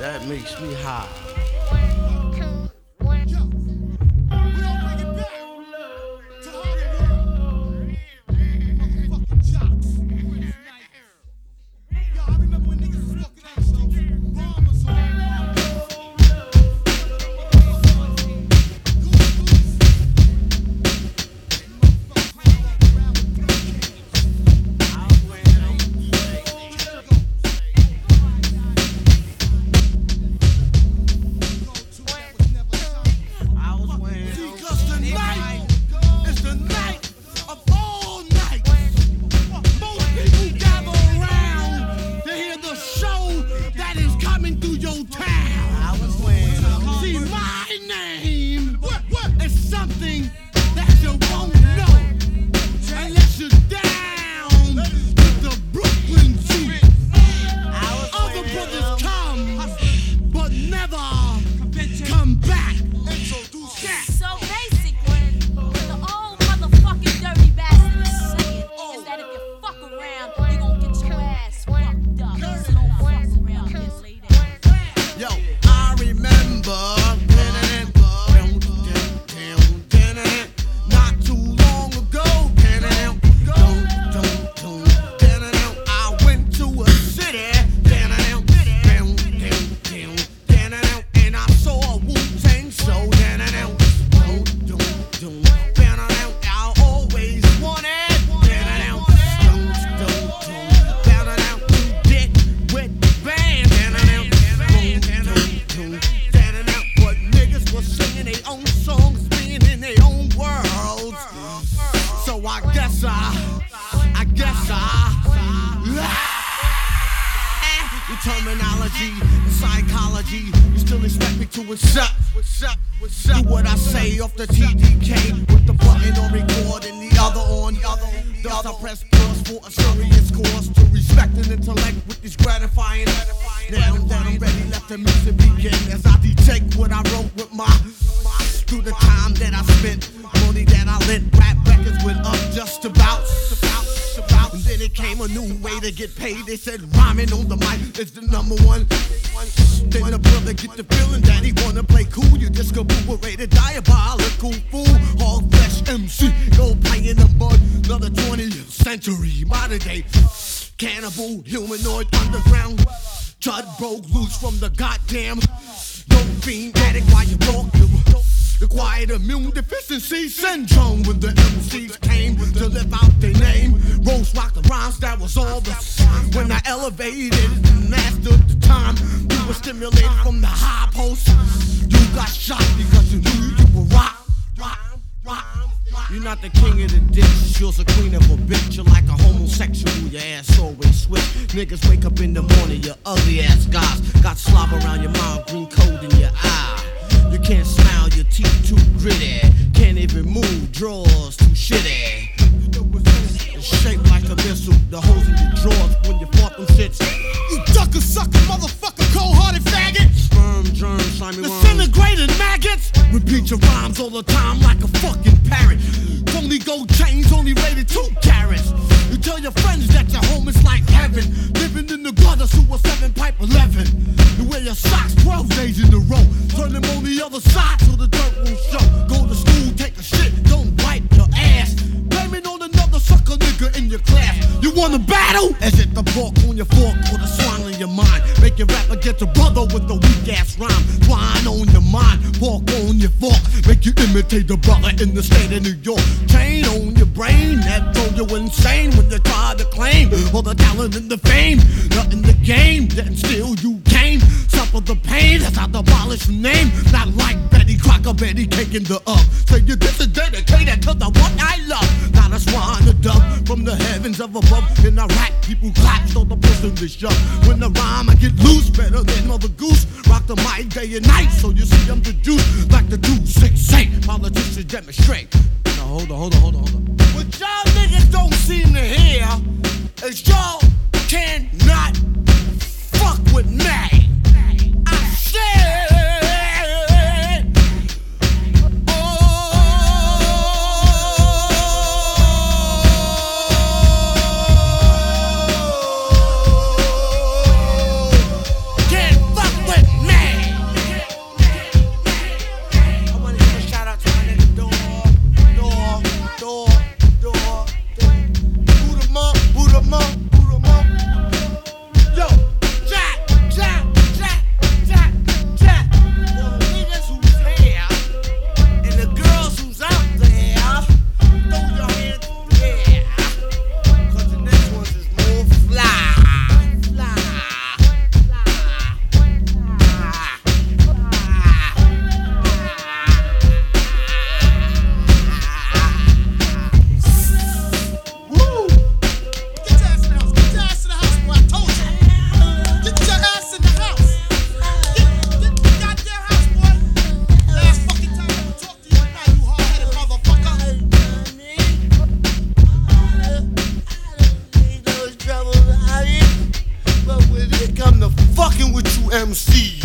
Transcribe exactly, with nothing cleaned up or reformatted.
That makes me high. Terminology and psychology, you still expect me to what's up, what's up, what's up? Do what I say off the T D K with the button on record and the other on the other. Thus I press pause for a serious course to respect and intellect with this gratifying. Now that I'm ready, let the music begin as I detect what I wrote with my through the time that I spent, money that I lent. Rap records went up just about. And then it came a new way to get paid. They said rhyming on the mic is the number one. Then the brother get the feeling that he wanna play cool. You just corroborated diabolical fool. Hog flesh M C, go play in the mud. Another twentieth century, modern day cannibal, humanoid, underground. Chud broke loose from the goddamn dope fiend addict while you walk you. Acquired immune deficiency syndrome when the M Cs came to live out their name. Rose rock the rhymes, that was all the when I elevated and mastered the time. You were stimulated from the high post. You got shot because you knew you were rock. You're not the king of the dish, you're the queen of a bitch. You're like a homosexual, your ass always switch. Niggas wake up in the morning, your ugly ass guys got slob around your mouth, green coat in your eye. You can't smile, your teeth too gritty. Can't even move, drawers too shitty. It's shaped like a missile, the holes in your drawers when you fought them shits. You ducker sucker, motherfucker, cold-hearted faggot. Sperm, germ, slimy worms, disintegrated maggots. Repeat your rhymes all the time like a fucking parrot. Only gold chains, only rated two carats. You tell your friends that your home is like heaven. Living in the gutter, sewer seven pipe eleven. You wear your socks twelve days in a row. Turn them on the other side so the dirt won't show. Go to school, take a shit, don't wipe your ass. Blaming on another sucker nigga in your class. You wanna battle? Is it the fork on your fork or the swine in your mind? Make your rapper get your brother with the weak ass rhyme. Swine on your mind, fork on your fork. Make you imitate the brother in the state of New York. Chain on your brain, that drove you insane when you tried to claim all the talent and the fame. Nothing to gain, then still you came. Suffer the pain, that's how to abolish your name. Not like Betty Crocker, Betty Cake in the up. Say you this is dedicated to the one I love. Not a swan, a dove from the heavens of above. In a rap, people clap, so the person to show. When the rhyme I get loose, better than Mother Goose. Rock the mic day and night, so you see I'm the juice. Like the two six eight, politicians demonstrate. Now hold on, hold on, hold on, hold on. What y'all niggas don't seem to hear is y'all cannot fuck with me. I said, oh, can't fuck with me. M C.